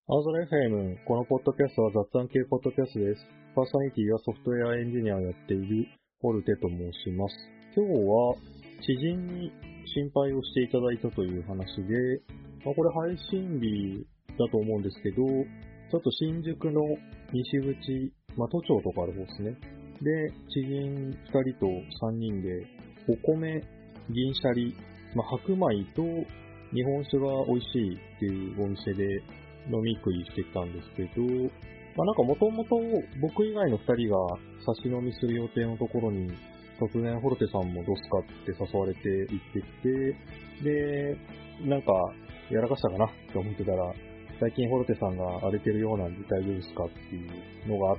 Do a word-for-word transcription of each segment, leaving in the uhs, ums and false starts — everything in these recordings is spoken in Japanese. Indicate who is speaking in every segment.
Speaker 1: 青空 エフエム、このポッドキャストは雑談系ポッドキャストです。パーソナリティはソフトウェアエンジニアをやっているホルテと申します。今日は知人に心配をしていただいたという話で、まあ、これ配信日だと思うんですけど、ちょっと新宿の西口、まあ、都庁とかある方ですね。で、知人ふたりとさんにんで、お米、銀シャリ、まあ、白米と日本酒が美味しいっていうお店で飲み食いしてきたんですけど、まあ、なんかもともと僕以外のふたりが差し飲みする予定のところに、突然ホルテさんもどうすかって誘われて行ってきて、で、なんかやらかしたかなって思ってたら、最近ホルテさんが荒れてるようなんで大丈夫ですかっていうのがあって、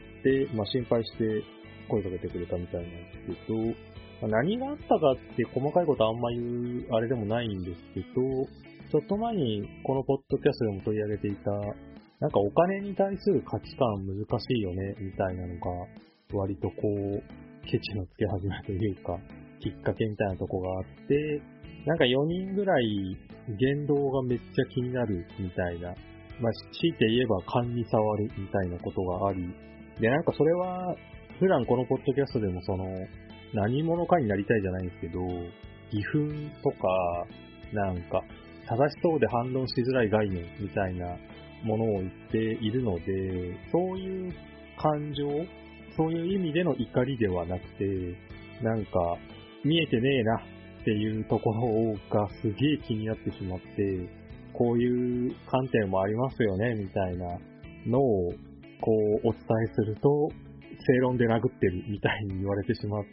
Speaker 1: まあ、心配して声かけてくれたみたいなんですけど、まあ、何があったかって細かいことあんま言うあれでもないんですけど、ちょっと前にこのポッドキャストでも取り上げていた、なんかお金に対する価値観難しいよねみたいなのが割とこうケチのつけ始めというかきっかけみたいなとこがあって、なんかよにんぐらい言動がめっちゃ気になるみたいな、まあ強いて言えば勘に触るみたいなことがあり、でなんかそれは普段このポッドキャストでもその何者かになりたいじゃないんですけど、義憤とかなんか正しそうで反論しづらい概念みたいなものを言っているので、そういう感情、そういう意味での怒りではなくて、なんか見えてねえなっていうところがすげえ気になってしまって、こういう観点もありますよねみたいなのをこうお伝えすると、正論で殴ってるみたいに言われてしまって、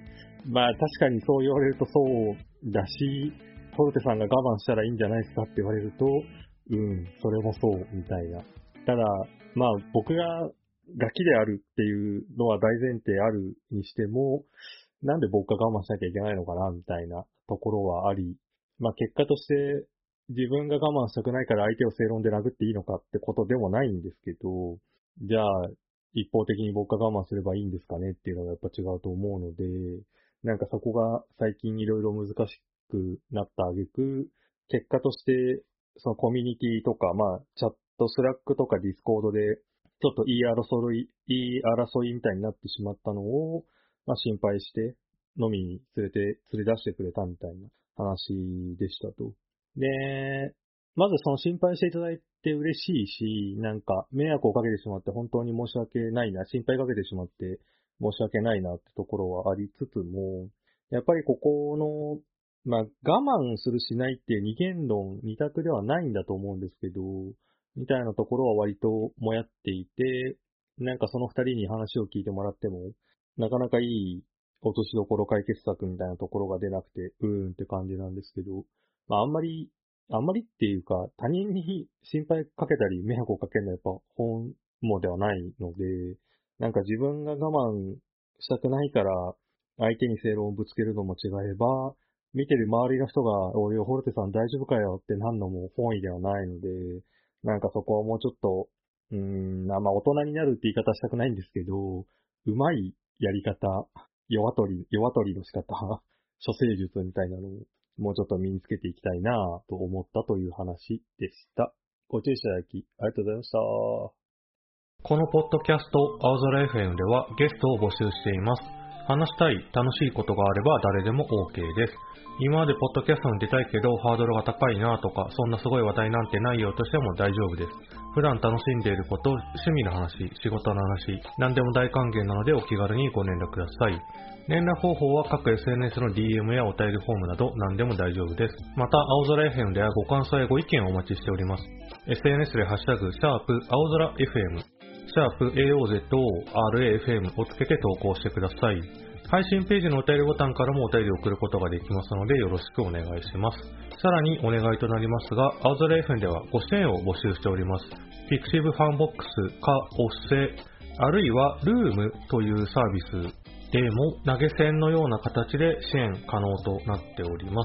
Speaker 1: まあ確かにそう言われるとそうだし、ホルテさんが我慢したらいいんじゃないですかって言われると、うん、それもそうみたいな。ただ、まあ僕がガキであるっていうのは大前提あるにしても、なんで僕が我慢しなきゃいけないのかなみたいなところはあり、まあ結果として自分が我慢したくないから相手を正論で殴っていいのかってことでもないんですけど、じゃあ一方的に僕が我慢すればいいんですかねっていうのがやっぱ違うと思うので、なんかそこが最近いろいろ難しくなった挙句、結果としてそのコミュニティとか、まあチャット、スラックとかディスコードでちょっと言い争い、言い争いみたいになってしまったのを、まあ心配して飲みに連れて、連れ出してくれたみたいな話でしたと。で、まずその心配していただいて嬉しいし、なんか迷惑をかけてしまって本当に申し訳ないな、心配かけてしまって申し訳ないなってところはありつつも、やっぱりここの、まあ我慢するしないっていう二元論、二択ではないんだと思うんですけど、みたいなところは割ともやっていて、なんかその二人に話を聞いてもらっても、なかなかいい落としどころ解決策みたいなところが出なくて、うーんって感じなんですけど、まああんまり、あんまりっていうか、他人に心配かけたり迷惑をかけるのはやっぱ本望ではないので、なんか自分が我慢したくないから相手に正論をぶつけるのも違えば、見てる周りの人が、おいホルテさん大丈夫かよってなんのも本意ではないので、なんかそこはもうちょっと、うーん、まあ大人になるって言い方したくないんですけど、うまいやり方、弱取り、弱取りの仕方、処世術みたいなのをもうちょっと身につけていきたいなぁと思ったという話でした。ご注意いただきありがとうございました。
Speaker 2: このポッドキャスト青空 エフエム ではゲストを募集しています。話したい、楽しいことがあれば誰でも OK です。今までポッドキャストに出たいけどハードルが高いなとか、そんなすごい話題なんてないよとしても大丈夫です。普段楽しんでいること、趣味の話、仕事の話、何でも大歓迎なのでお気軽にご連絡ください。連絡方法は各 エスエヌエス の ディーエム やお便りフォームなど何でも大丈夫です。また、青空 エフエム ではご感想やご意見をお待ちしております。エスエヌエス でハッシュタグ、シャープ、青空 エフエム、シャープ エーオーゼットオーアールエーエフエム をつけて投稿してください。配信ページのお便りボタンからもお便りを送ることができますのでよろしくお願いします。さらにお願いとなりますが、青空 エフエム ではご支援を募集しております。Pixiv ファンボックスかおっせ、あるいは Room というサービスでも投げ銭のような形で支援可能となっております。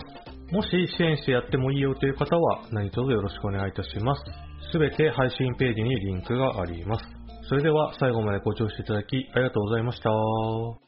Speaker 2: もし支援してやってもいいよという方は何卒よろしくお願いいたします。すべて配信ページにリンクがあります。それでは最後までご聴取いただきありがとうございました。